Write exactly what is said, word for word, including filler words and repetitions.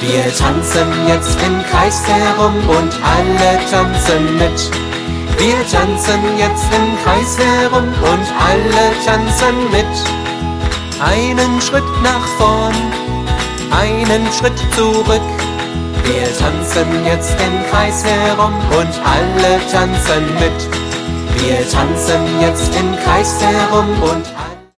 Wir tanzen jetzt im Kreis herum und alle tanzen mit. Wir tanzen jetzt im Kreis herum und alle tanzen mit. Einen Schritt nach vorn, einen Schritt zurück. Wir tanzen jetzt im Kreis herum und alle tanzen mit. Wir tanzen jetzt im Kreis herum und